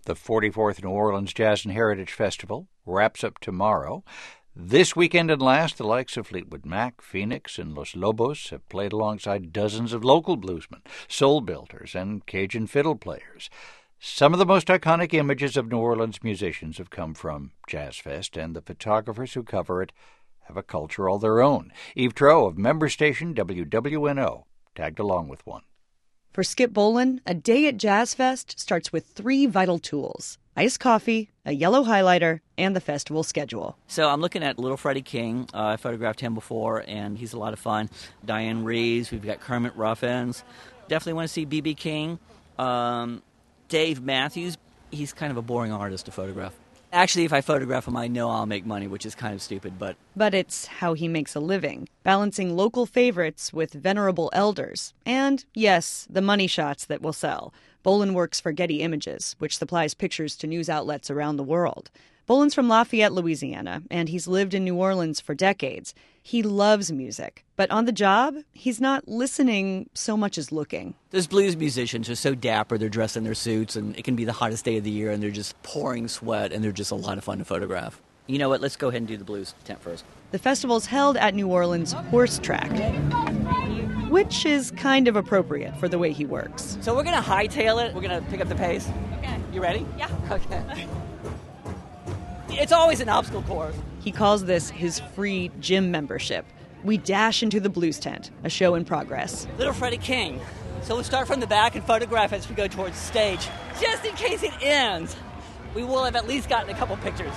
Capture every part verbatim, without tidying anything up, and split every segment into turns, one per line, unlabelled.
The forty-fourth New Orleans Jazz and Heritage Festival wraps up tomorrow. This weekend and last, the likes of Fleetwood Mac, Phoenix, and Los Lobos have played alongside dozens of local bluesmen, soul builders, and Cajun fiddle players. Some of the most iconic images of New Orleans musicians have come from Jazz Fest, and the photographers who cover it have a culture all their own. Eve Troeh of member station W W N O tagged along with one.
For Skip Bolin, a day at Jazz Fest starts with three vital tools: iced coffee, a yellow highlighter, and the festival schedule.
So I'm looking at Little Freddie King. Uh, I photographed him before, and he's a lot of fun. Diane Reeves, we've got Kermit Ruffins. Definitely want to see B B King. Um, Dave Matthews, he's kind of a boring artist to photograph. Actually, if I photograph him, I know I'll make money, which is kind of stupid, but...
But it's how he makes a living, balancing local favorites with venerable elders. And, yes, the money shots that will sell. Bolin works for Getty Images, which supplies pictures to news outlets around the world. Bolin's from Lafayette, Louisiana, and he's lived in New Orleans for decades. He loves music, but on the job, he's not listening so much as looking.
Those blues musicians are so dapper, they're dressed in their suits, and it can be the hottest day of the year, and they're just pouring sweat, and they're just a lot of fun to photograph. You know what, let's go ahead and do the blues tent first.
The festival's held at New Orleans' Horse Track, which is kind of appropriate for the way he works.
So we're going to hightail it, we're going to pick up the pace.
Okay.
You ready?
Yeah.
Okay. It's always an obstacle course.
He calls this his free gym membership. We dash into the blues tent, a show in progress.
Little Freddie King. So we'll start from the back and photograph as we go towards the stage. Just in case it ends, we will have at least gotten a couple pictures.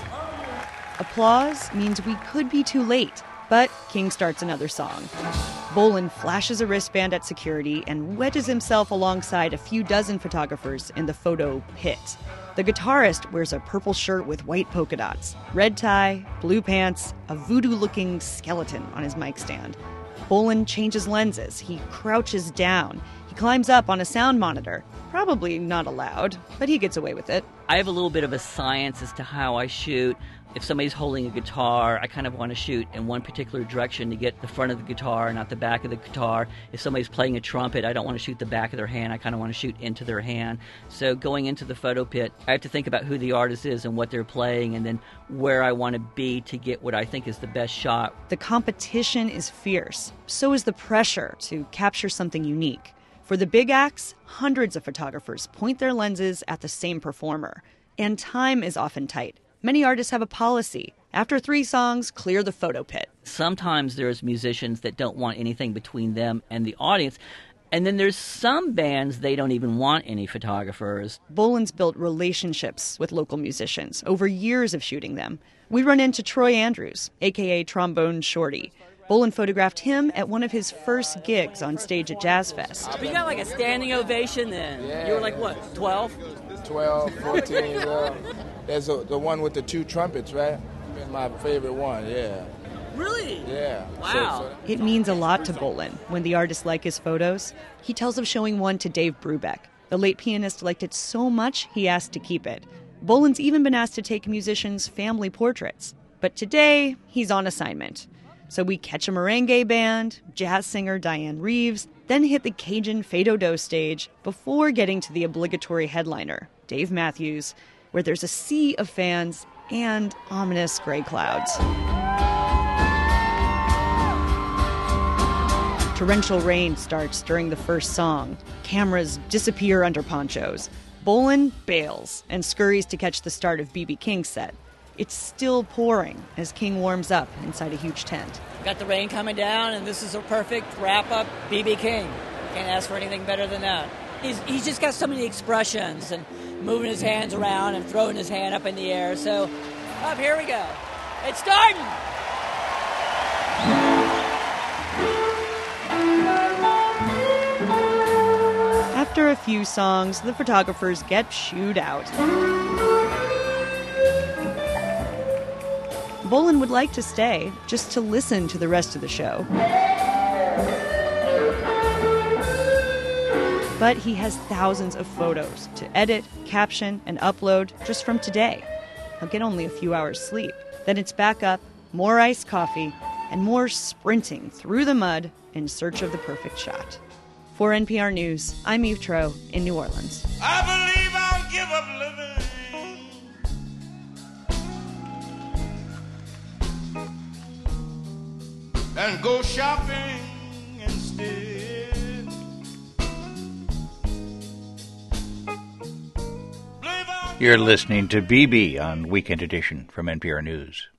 Applause means we could be too late, but King starts another song. Bolin flashes a wristband at security and wedges himself alongside a few dozen photographers in the photo pit. The guitarist wears a purple shirt with white polka dots, red tie, blue pants, a voodoo-looking skeleton on his mic stand. Bolin changes lenses. He crouches down. He climbs up on a sound monitor. Probably not allowed, but he gets away with it.
I have a little bit of a science as to how I shoot. If somebody's holding a guitar, I kind of want to shoot in one particular direction to get the front of the guitar, not the back of the guitar. If somebody's playing a trumpet, I don't want to shoot the back of their hand. I kind of want to shoot into their hand. So going into the photo pit, I have to think about who the artist is and what they're playing, and then where I want to be to get what I think is the best shot.
The competition is fierce. So is the pressure to capture something unique. For the big acts, hundreds of photographers point their lenses at the same performer. And time is often tight. Many artists have a policy. After three songs, clear the photo pit.
Sometimes there's musicians that don't want anything between them and the audience. And then there's some bands, they don't even want any photographers.
Bolin's built relationships with local musicians over years of shooting them. We run into Troy Andrews, a k a. Trombone Shorty. Bolin photographed him at one of his first gigs on stage at Jazz Fest.
We got like a standing ovation then.
Yeah.
You were like, what, twelve?
twelve, fourteen years old. There's a, the one with the two trumpets, right? My favorite one, yeah.
Really?
Yeah.
Wow.
So, so.
It means a lot to Bolin when the artists like his photos. He tells of showing one to Dave Brubeck. The late pianist liked it so much, he asked to keep it. Bolin's even been asked to take musicians' family portraits. But today, he's on assignment. So we catch a merengue band, jazz singer Diane Reeves, then hit the Cajun Fado stage before getting to the obligatory headliner, Dave Matthews, where there's a sea of fans and ominous gray clouds. Torrential rain starts during the first song. Cameras disappear under ponchos. Bolin bails and scurries to catch the start of B B King's set. It's still pouring as King warms up inside a huge tent.
Got the rain coming down, and this is a perfect wrap-up B B King. Can't ask for anything better than that. He's, he's just got so many expressions and moving his hands around and throwing his hand up in the air. So, up, here we go. It's starting!
After a few songs, the photographers get shooed out. Bolin would like to stay, just to listen to the rest of the show. But he has thousands of photos to edit, caption, and upload just from today. He'll get only a few hours sleep. Then it's back up, more iced coffee, and more sprinting through the mud in search of the perfect shot. For N P R News, I'm Eve Troeh in New Orleans.
I believe I'll give up living.
and go shopping instead.
You're listening to B B on Weekend Edition from N P R News.